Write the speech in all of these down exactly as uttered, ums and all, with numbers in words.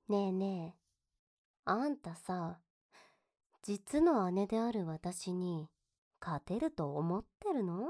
ねえねえ、あんたさ、実の姉である私に勝てると思ってるの？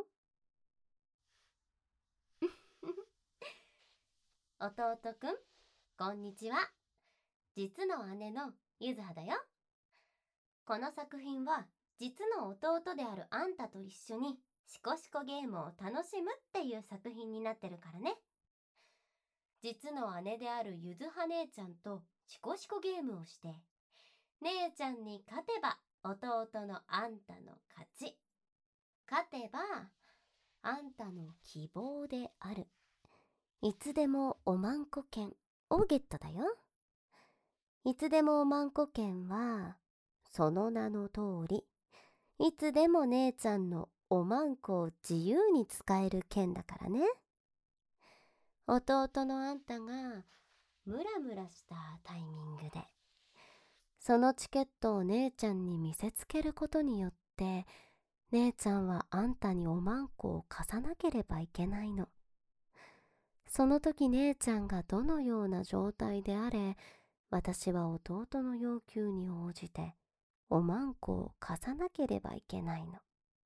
弟くん、こんにちは。実の姉のゆずはだよ。この作品は実の弟であるあんたと一緒にシコシコゲームを楽しむっていう作品になってるからね。実の姉であるゆずは姉ちゃんとシコシコゲームをして、姉ちゃんに勝てば弟のあんたの勝ち。勝てばあんたの希望であるいつでもおまんこ券をゲットだよ。いつでもおまんこ券はその名の通り、いつでも姉ちゃんのおまんこを自由に使える券だからね。弟のあんたがムラムラしたタイミングでそのチケットを姉ちゃんに見せつけることによって、姉ちゃんはあんたにおまんこを貸さなければいけないの。その時姉ちゃんがどのような状態であれ、私は弟の要求に応じておまんこを貸さなければいけないの。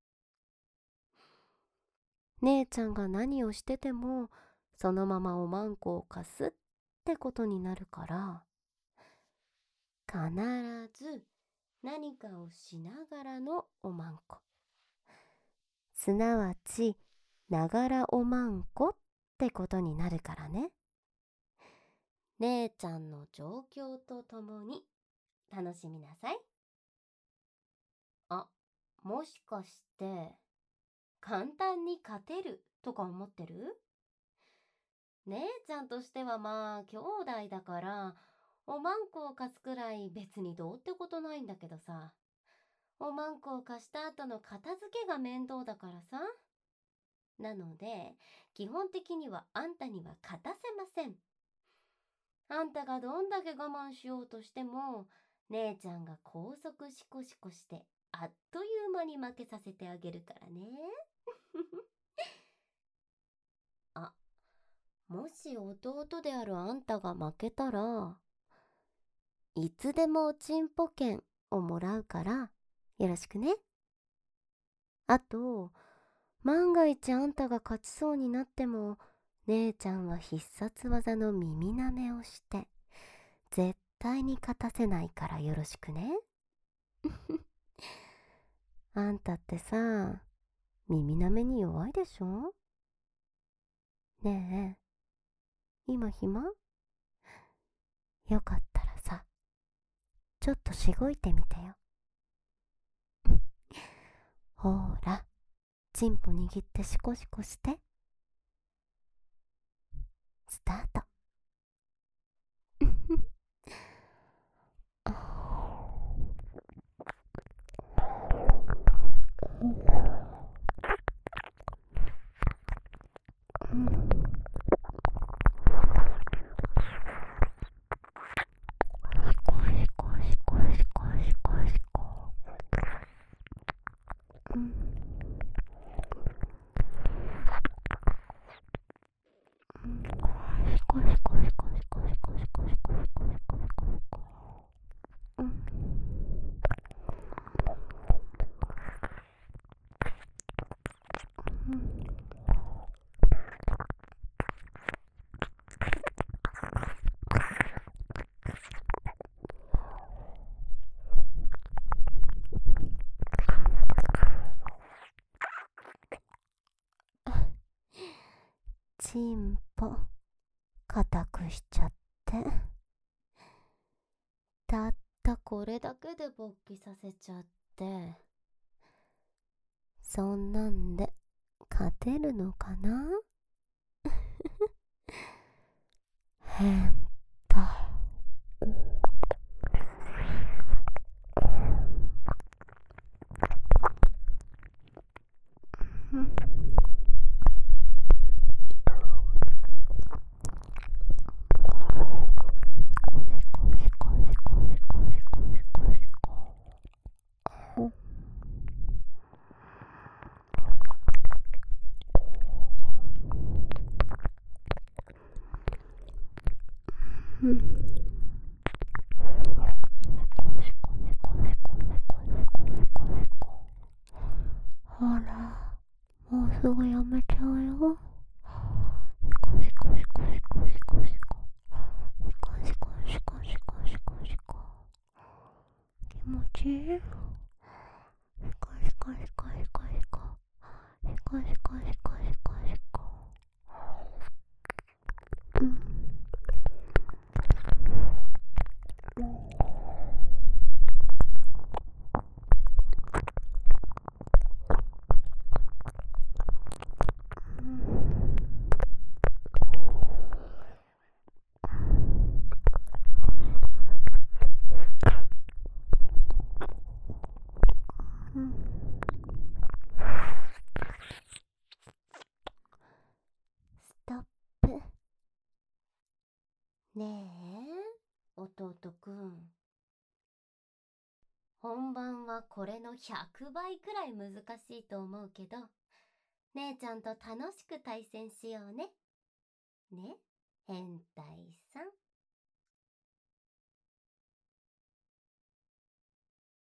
姉ちゃんが何をしててもそのままおまんこを貸すってことになるから、必ず何かをしながらのおまんこ、すなわちながらおまんこってことになるからね。姉ちゃんの状況とともに楽しみなさい。あ、もしかして簡単に勝てるとか思ってる？姉ちゃんとしてはまあ兄弟だからおまんこを貸すくらい別にどうってことないんだけどさ、おまんこを貸した後の片付けが面倒だからさ。なので基本的にはあんたには勝たせません。あんたがどんだけ我慢しようとしても、姉ちゃんが高速シコシコしてあっという間に負けさせてあげるからね。あ、もし弟であるあんたが負けたら、いつでもおちんぽ券をもらうからよろしくね。あと、万が一あんたが勝ちそうになっても、姉ちゃんは必殺技の耳なめをして絶対に勝たせないからよろしくね。あんたってさ、耳なめに弱いでしょ？ねえ、今暇？よかったらさ、ちょっとしごいてみてよ。ほーら、チンポ握ってシコシコして。スタート。チンポ固くしちゃって、たったこれだけで勃起させちゃって、そんなんで勝てるのかな？変態。 しい。しこしこしこしこしこ。しこしこしこしこしこ。うん。うん。 ストップ。ねえ、弟くん。本番はこれのひゃくばいくらい難しいと思うけど、姉ちゃんと楽しく対戦しようね。ね、変態さん。